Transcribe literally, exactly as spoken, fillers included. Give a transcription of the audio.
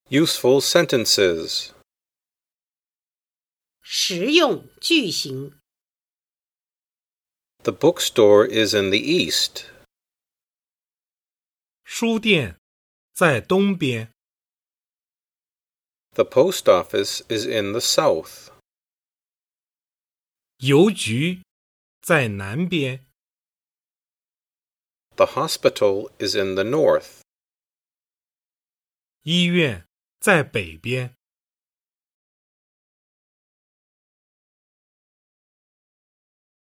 Useful sentences. 实用句型。 The bookstore is in the east. 书店在东边。 The post office is in the south. 邮局在南边。 The hospital is in the north. 医院在北边。